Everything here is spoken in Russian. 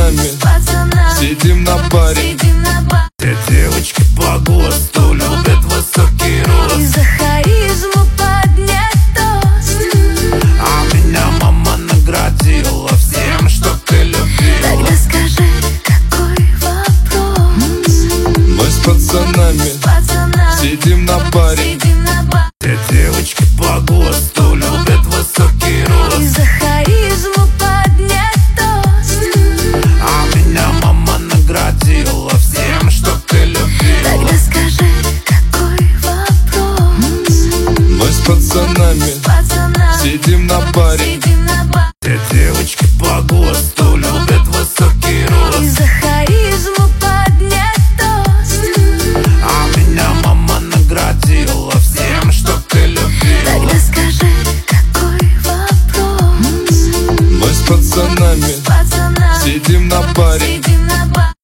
пацанами сидим на баре. Все девочки по ГОСТу любят высокий рост И за харизму поднять тост. А меня мама наградила всем, что ты любила. Тогда скажи, какой вопрос? Мы с пацанами сидим на баре. Все девочки по ГОСТу любят высокий И рост за харизму поднять тост. А меня мама наградила всем, что ты любила. Тогда скажи, какой вопрос? Мы с пацанами сидим на баре. Все девочки по ГОСТу любят высокий И рост за харизму поднять тост. А меня мама наградила всем, что ты любила. Тогда скажи, какой вопрос? Мы с пацанами сидим на баре.